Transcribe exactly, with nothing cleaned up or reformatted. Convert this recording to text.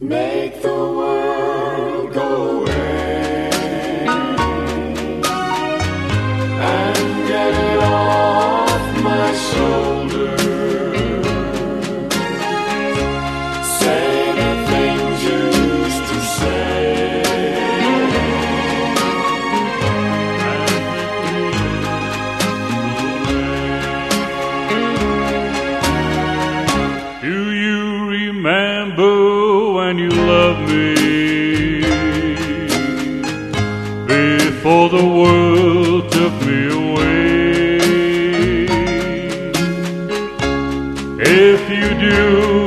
Make the world go away and get it off my shoulders. Say the things you used to say. Do you remember when you loved me before the world took me away? If you do,